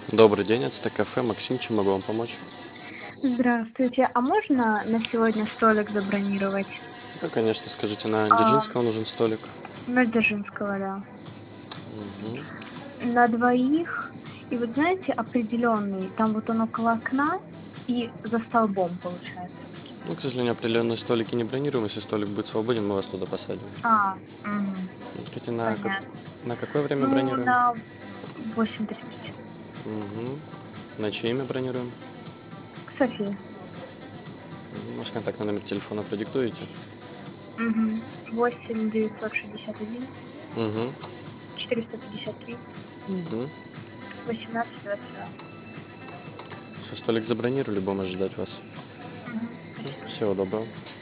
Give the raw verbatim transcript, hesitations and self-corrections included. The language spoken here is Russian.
Добрый день, это кафе Максим, чем могу вам помочь? Здравствуйте, а можно на сегодня столик забронировать? Да, конечно, скажите, на А, Дзержинского нужен столик? на Дзержинского, да. Мгм. На двоих. И вот знаете, определенный, там вот он около окна и за столбом получается. Ну, к сожалению, определенные столики не бронируем. Если столик будет свободен, мы вас туда посадим. А, мгм, Ну, скажите, на, как... понятно. на какое время Ну, бронируем? на восемь тридцать. Мгм. На чье имя бронируем? София. Мгм. Ваш контактный номер телефона продиктуете? Угу. восемь девятьсот шестьдесят один Угу. четыреста пятьдесят три Угу. восемнадцать двадцать два. Все, столик забронировали, будем ожидать вас. Угу. Спасибо. Всего доброго.